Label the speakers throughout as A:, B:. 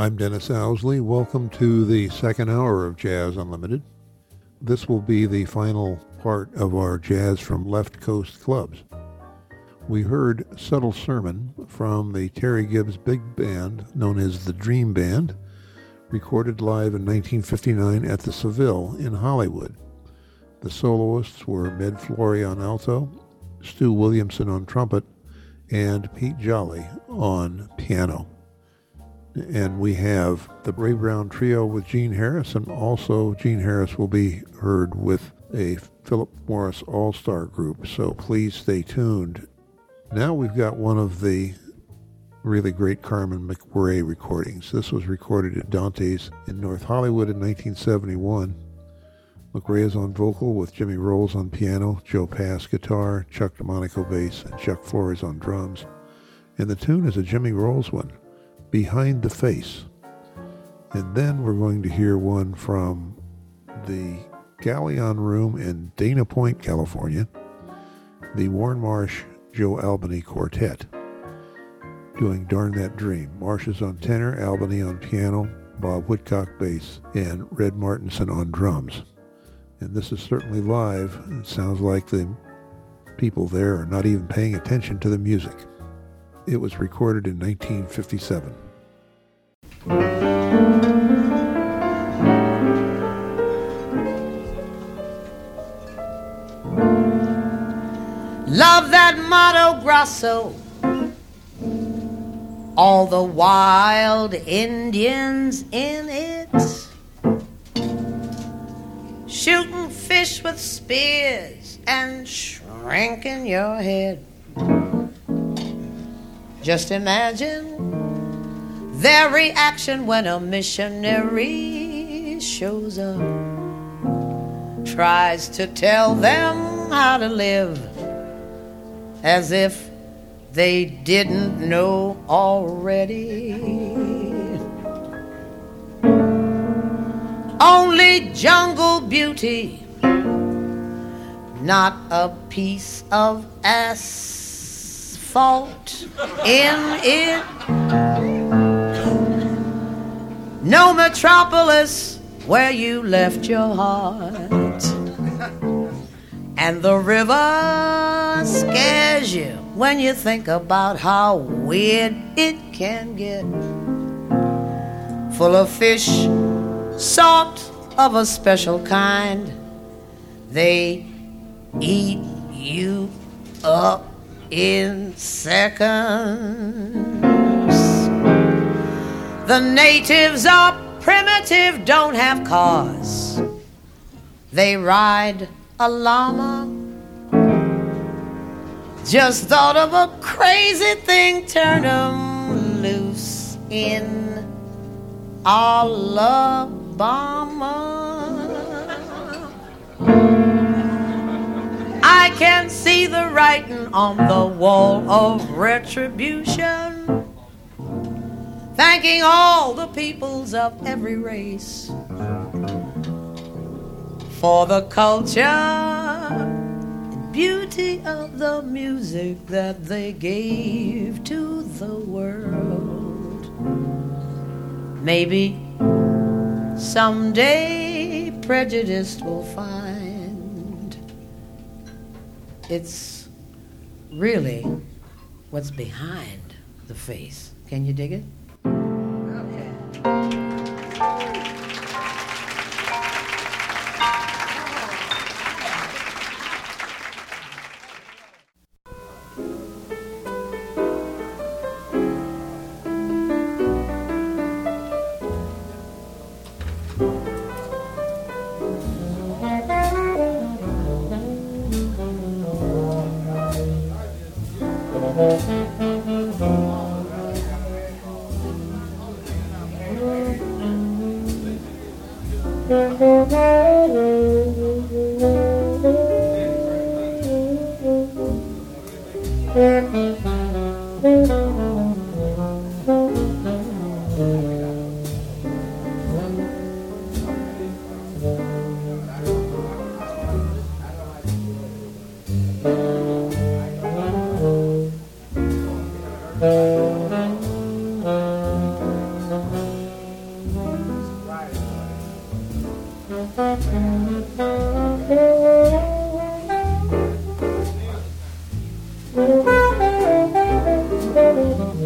A: I'm Dennis Owsley. Welcome to the second hour of Jazz Unlimited. This will be the final part of our Jazz from Left Coast clubs. We heard Subtle Sermon from the Terry Gibbs Big Band, known as the Dream Band, recorded live in 1959 at the Seville in Hollywood. The soloists were Med Flory on alto, Stu Williamson on trumpet, and Pete Jolly on piano. And we have the Ray Brown Trio with Gene Harris, and also Gene Harris will be heard with a Philip Morris All-Star group, so please stay tuned. Now we've got one of the really great Carmen McRae recordings. This was recorded at Dante's in North Hollywood in 1971. McRae is on vocal with Jimmy Rolls on piano, Joe Pass guitar, Chuck DeMonico bass, and Chuck Flores on drums. And the tune is a Jimmy Rolls one, Behind the Face. And then we're going to hear one from the Galleon Room in Dana Point, California, the Warren Marsh Joe Albany Quartet, doing Darn That Dream. Marsh is on tenor, Albany on piano, Bob Whitcock bass, and Red Martinson on drums. And this is certainly live. It sounds like the people there are not even paying attention to the music. It was recorded in 1957.
B: Love that Mato Grosso, all the wild Indians in it, shooting fish with spears and shrinking your head. Just imagine their reaction when a missionary shows up, tries to tell them how to live, as if they didn't know already. Only jungle beauty, not a piece of asphalt in it. No metropolis where you left your heart. And the river scares you when you think about how weird it can get. Full of fish, salt of a special kind. They eat you up in seconds. The natives are primitive, don't have cars. They ride a llama. Just thought of a crazy thing, turn 'em loose in Alabama. I can see the writing on the wall of retribution, thanking all the peoples of every race for the culture and beauty of the music that they gave to the world. Maybe someday prejudice will find it's really what's behind the face. Can you dig it? Okay.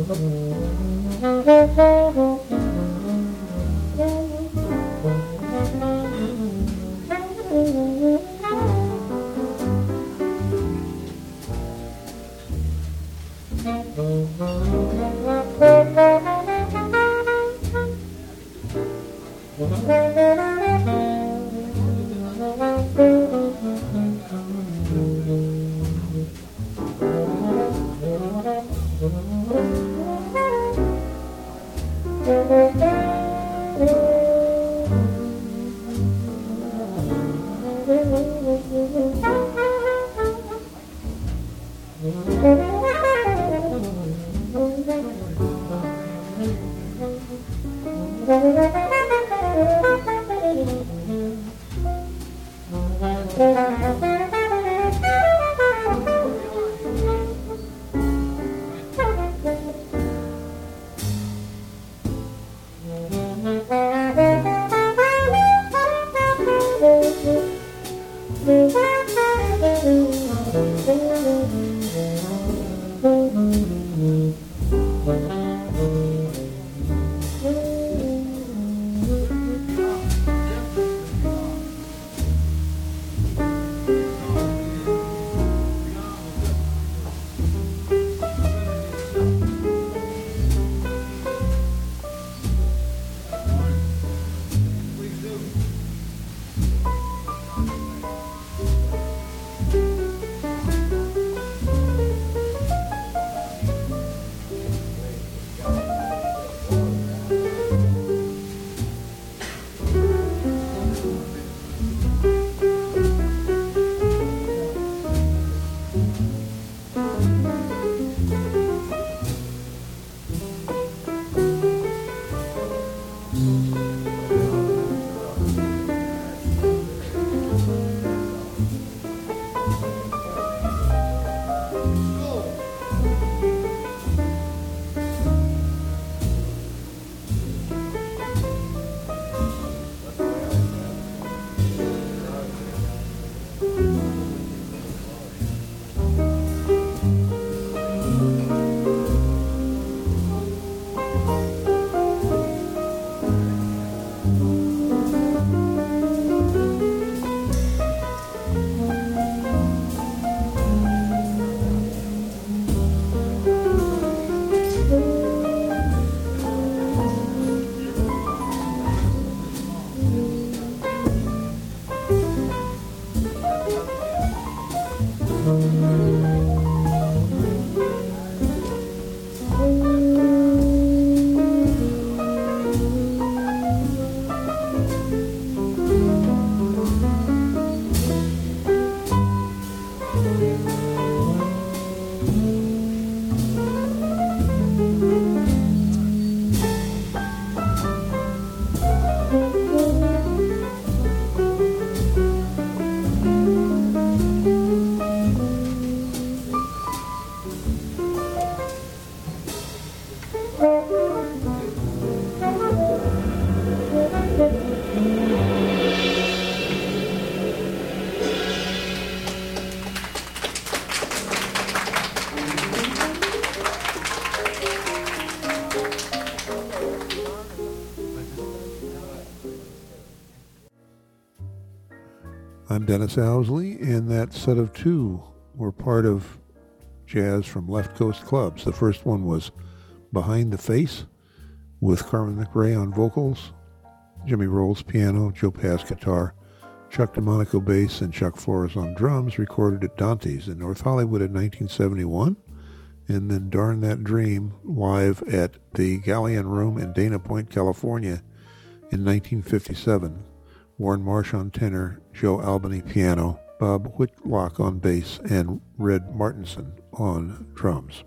A: I'm Dennis Owsley, and that set of two were part of Jazz from Left Coast Clubs. The first one was Behind the Face with Carmen McRae on vocals, Jimmy Rolls piano, Joe Pass guitar, Chuck DeMonico bass, and Chuck Flores on drums, recorded at Dante's in North Hollywood in 1971, and then Darn That Dream live at the Galleon Room in Dana Point, California in 1957. Warren Marsh on tenor, Joe Albany piano, Bob Whitlock on bass, and Red Martinson on drums.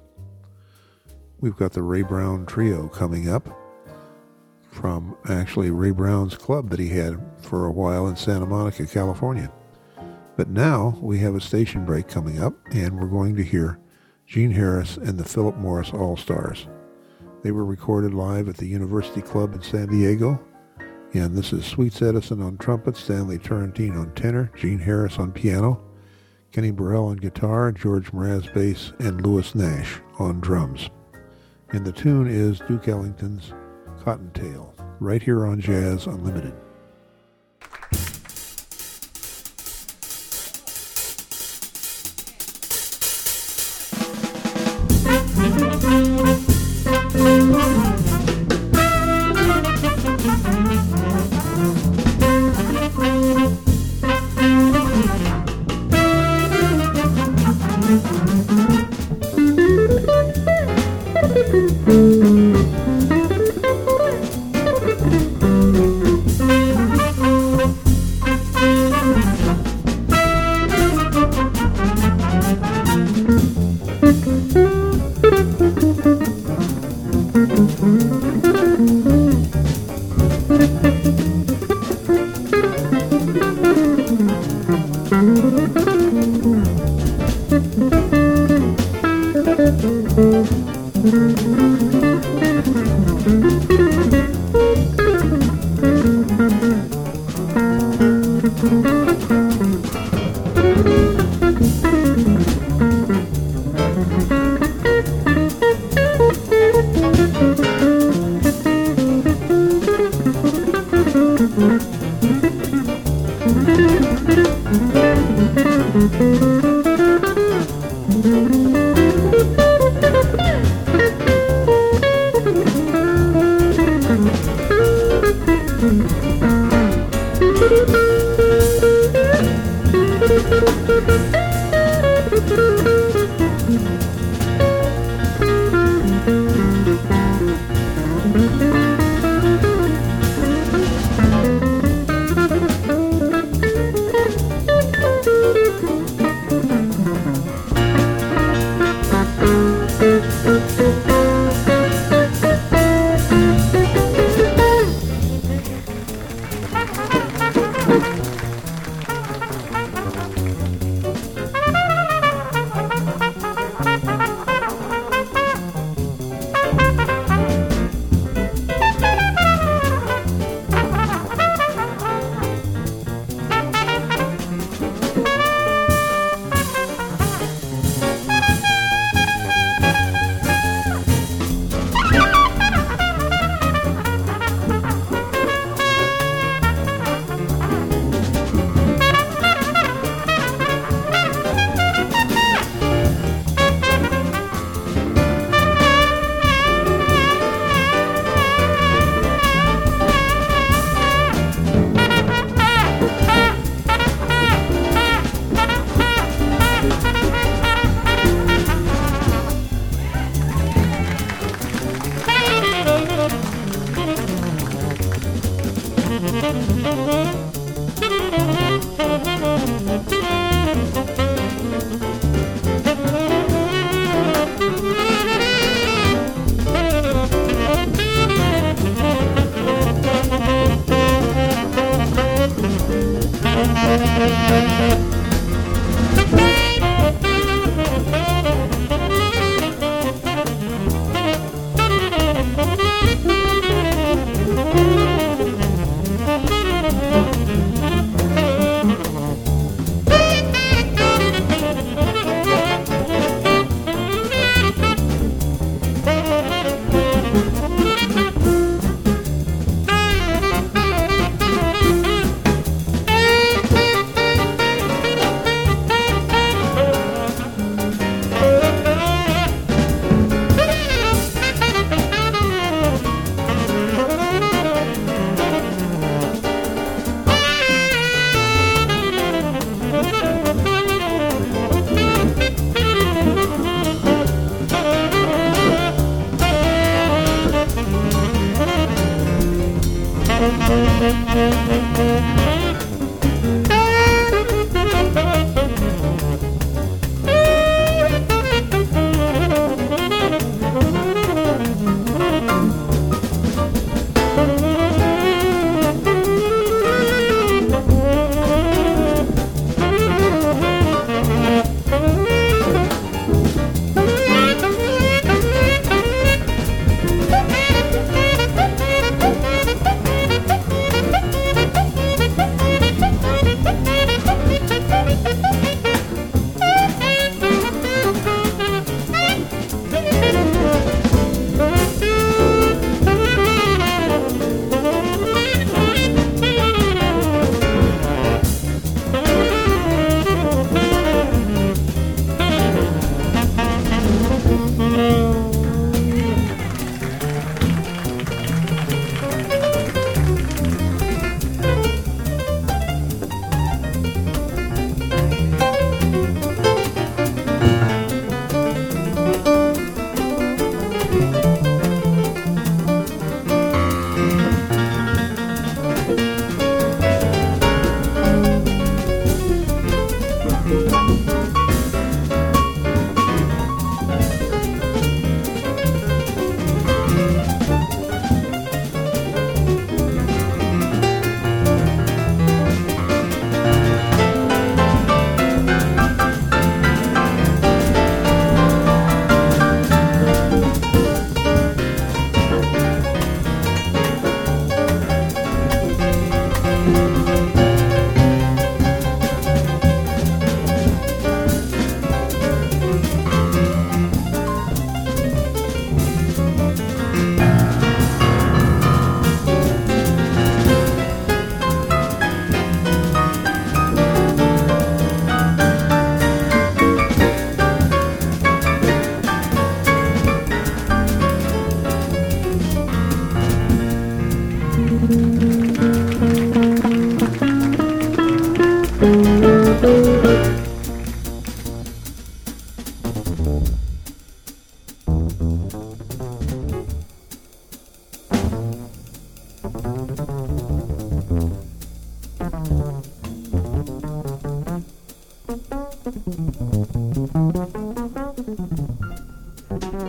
A: We've got the Ray Brown Trio coming up from actually Ray Brown's club that he had for a while in Santa Monica, California. But now we have a station break coming up, and we're going to hear Gene Harris and the Philip Morris All-Stars. They were recorded live at the University Club in San Diego. And this is Sweets Edison on trumpet, Stanley Turrentine on tenor, Gene Harris on piano, Kenny Burrell on guitar, George Mraz bass, and Louis Nash on drums. And the tune is Duke Ellington's Cottontail, right here on Jazz Unlimited.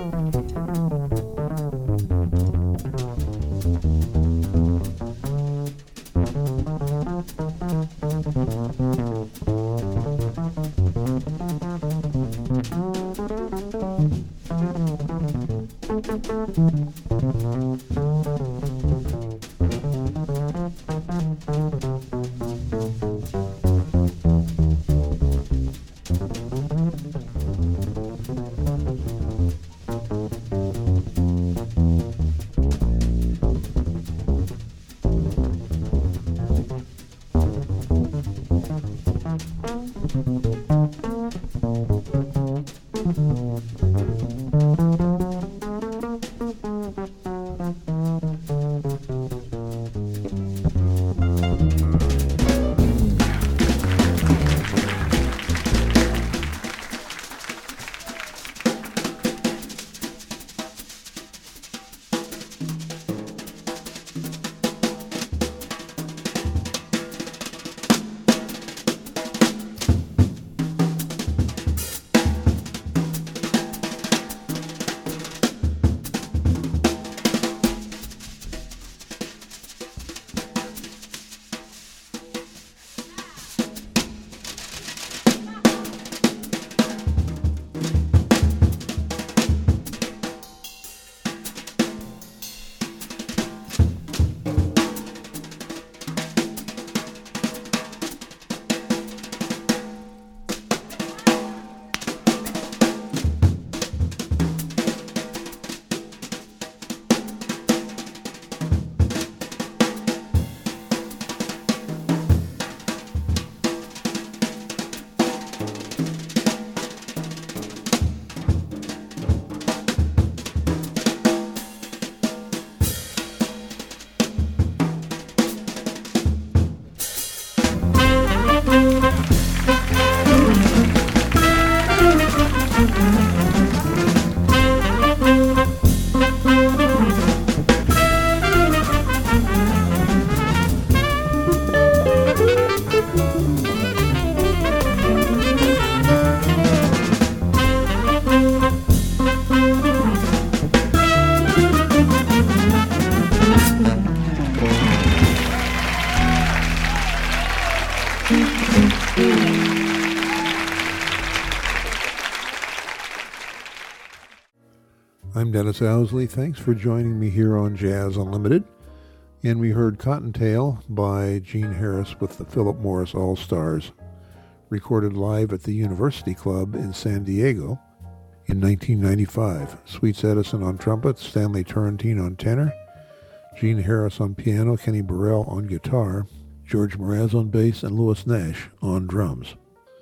A: I'm Dennis Owsley. Thanks for joining me here on Jazz Unlimited. And we heard Cottontail by Gene Harris with the Philip Morris All-Stars, recorded live at the University Club in San Diego in 1995. Sweets Edison on trumpet, Stanley Turrentine on tenor, Gene Harris on piano, Kenny Burrell on guitar, George Mraz on bass, and Louis Nash on drums.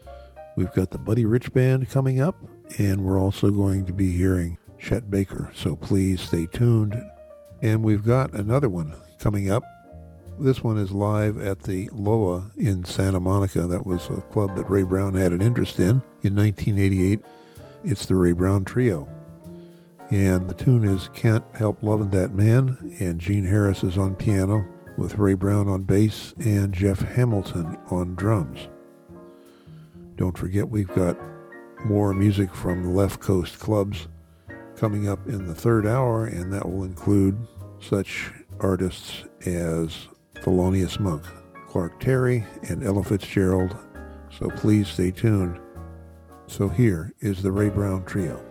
A: We've got the Buddy Rich Band coming up, and we're also going to be hearing Chet Baker, so please stay tuned. And we've got another one coming up. This one is live at the Loa in Santa Monica. That was a club that Ray Brown had an interest in 1988. It's the Ray Brown Trio. And the tune is Can't Help Lovin' That Man, and Gene Harris is on piano with Ray Brown on bass and Jeff Hamilton on drums. Don't forget, we've got more music from the Left Coast clubs coming up in the third hour, and that will include such artists as Thelonious Monk, Clark Terry, and Ella Fitzgerald, so please stay tuned. So here is the Ray Brown Trio.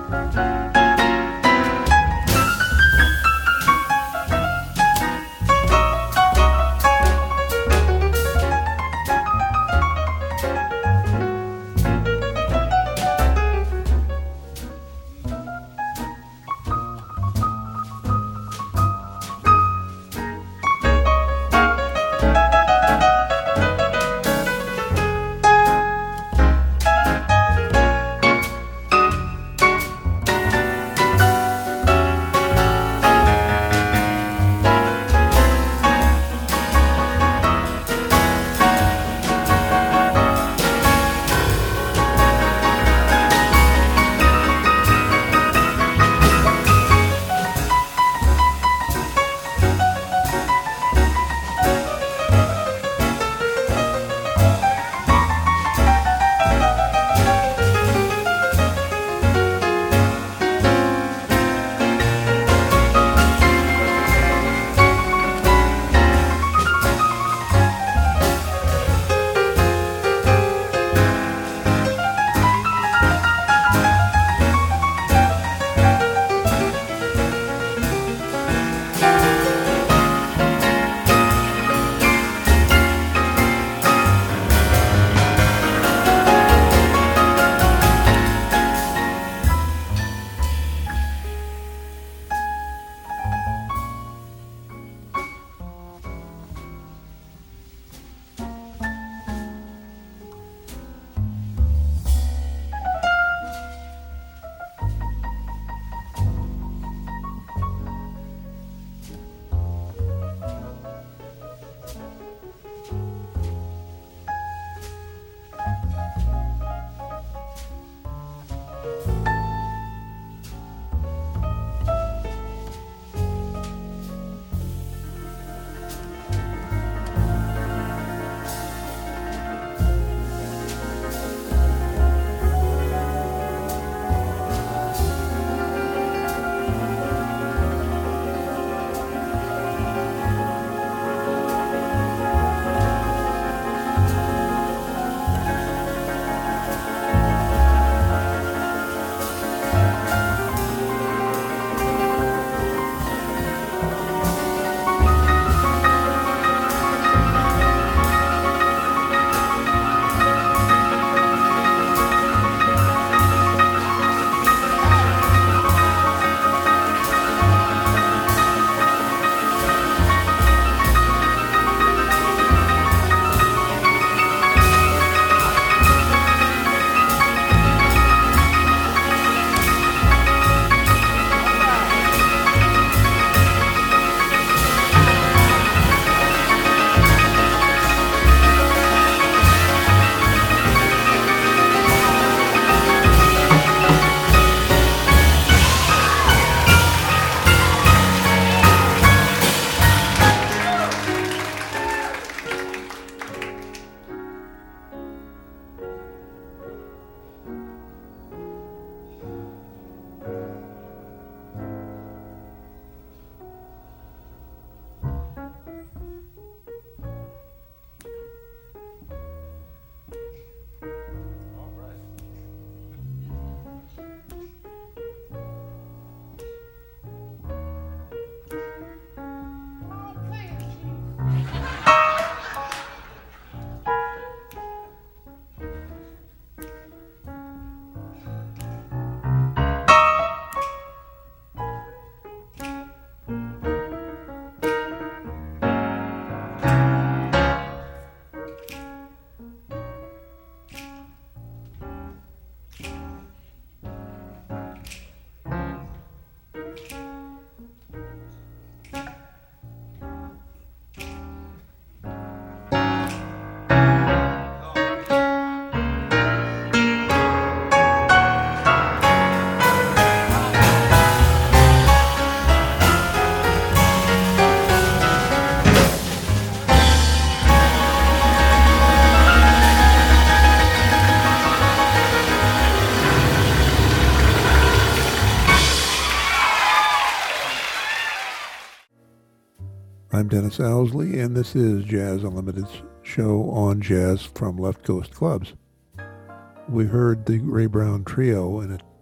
A: I'm Dennis Owsley, and this is Jazz Unlimited's show on jazz from Left Coast Clubs. We heard the Ray Brown Trio in a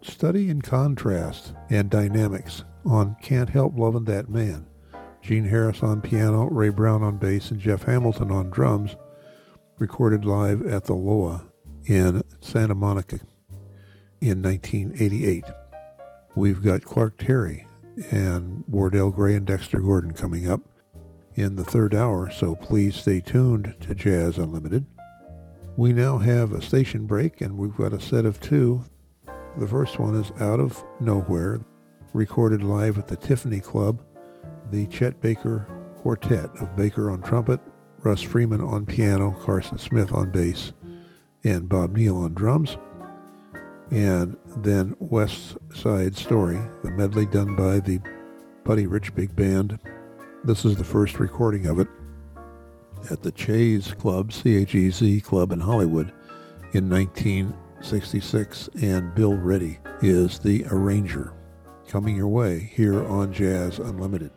A: study in contrast and dynamics on Can't Help Lovin' That Man. Gene Harris on piano, Ray Brown on bass, and Jeff Hamilton on drums, recorded live at the Loa in Santa Monica in 1988. We've got Clark Terry and Wardell Gray and Dexter Gordon coming up in the third hour, so please stay tuned to Jazz Unlimited. We now have a station break, and we've got a set of two. The first one is Out of Nowhere, recorded live at the Tiffany Club, the Chet Baker Quartet of Baker on trumpet, Russ Freeman on piano, Carson Smith on bass, and Bob Neal on drums. And then West Side Story, the medley done by the Buddy Rich Big Band. This is the first recording of it at the Chase Club, C-H-E-Z Club in Hollywood in 1966, and Bill Reddy is the arranger. Coming your way here on Jazz Unlimited.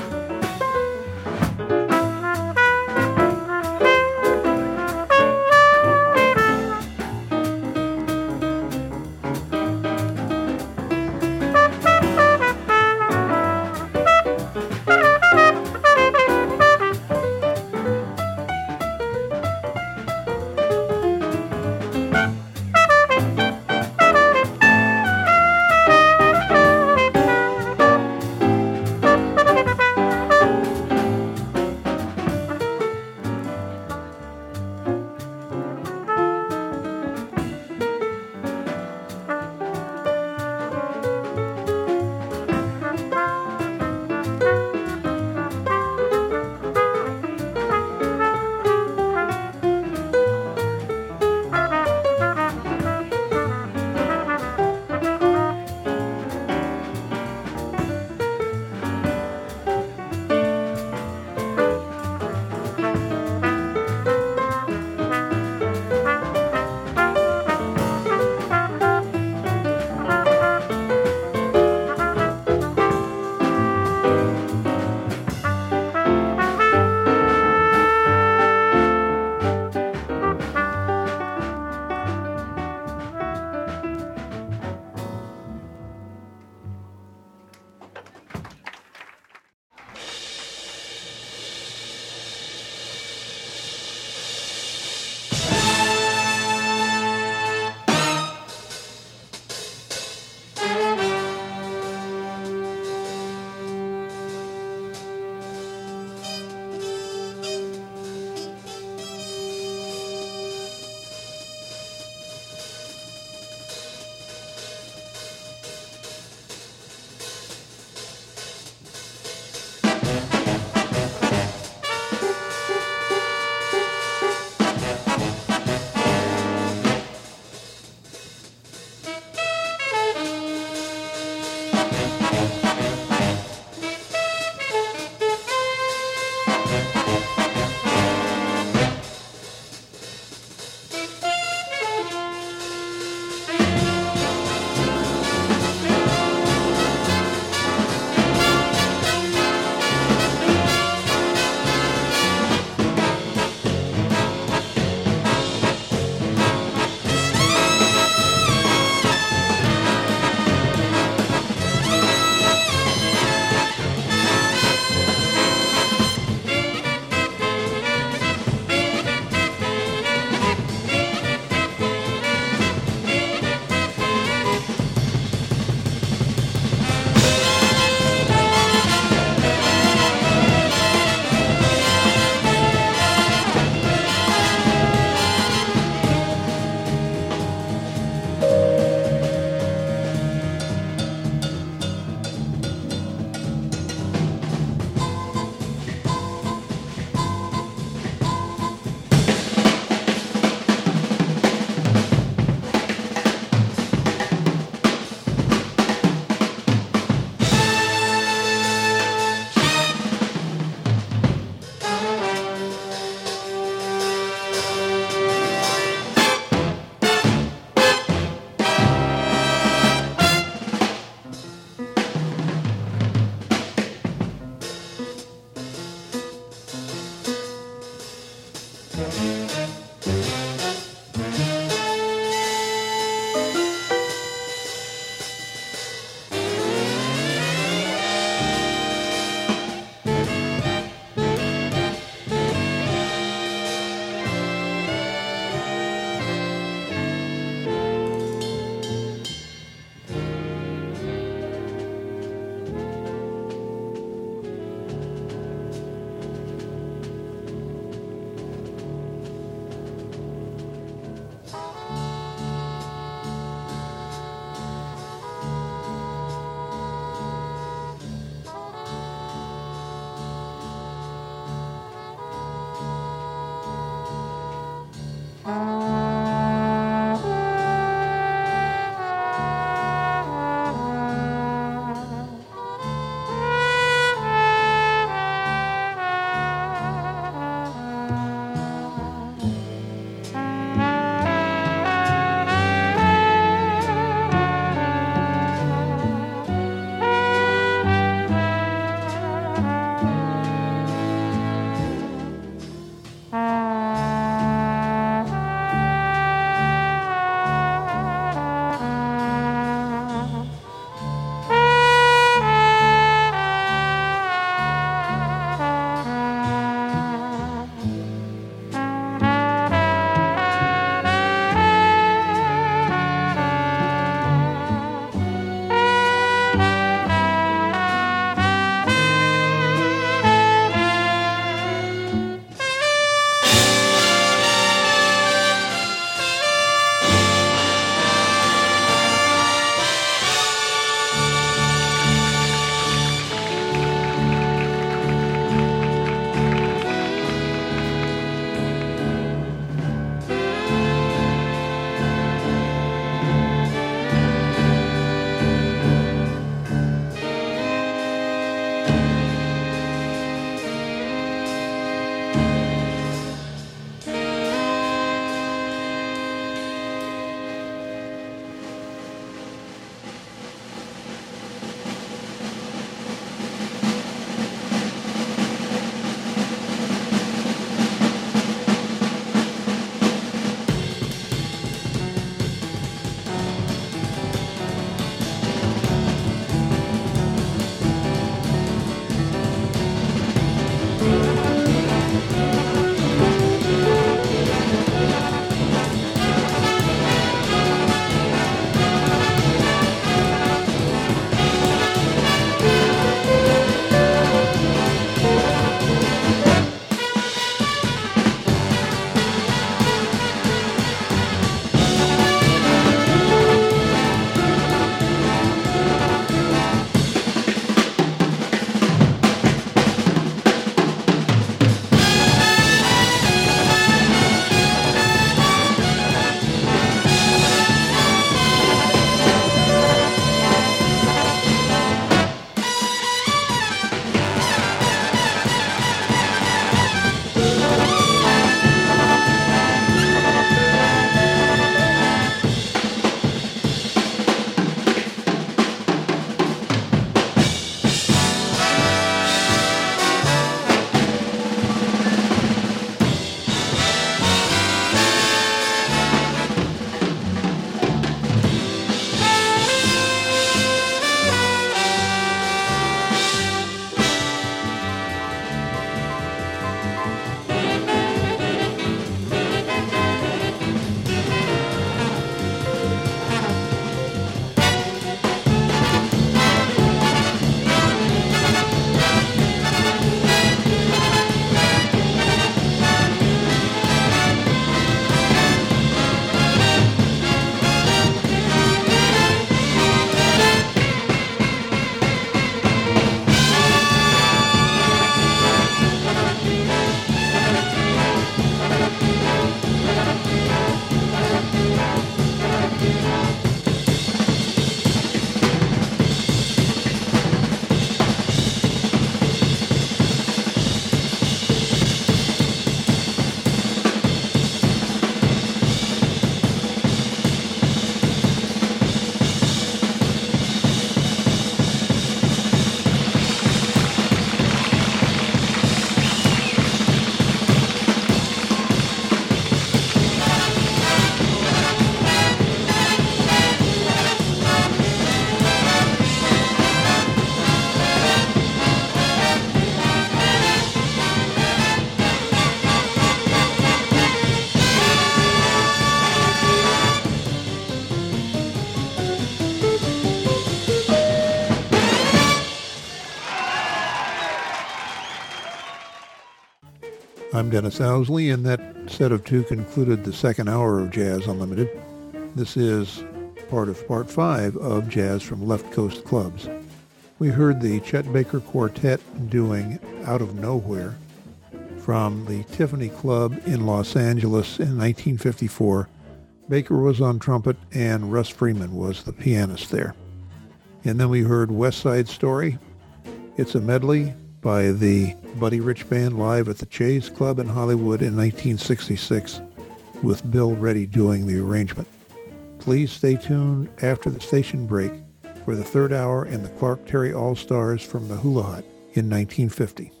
A: I'm Dennis Owsley, and that set of two concluded the second hour of Jazz Unlimited. This is part of Part 5 of Jazz from Left Coast Clubs. We heard the Chet Baker Quartet doing Out of Nowhere from the Tiffany Club in Los Angeles in 1954. Baker was on trumpet and Russ Freeman was the pianist there. And then we heard West Side Story. It's a medley by the Buddy Rich Band live at the Chase Club in Hollywood in 1966 with Bill Reddy doing the arrangement. Please stay tuned after the station break for the third hour and the Clark Terry All-Stars from the Hula Hut in 1950.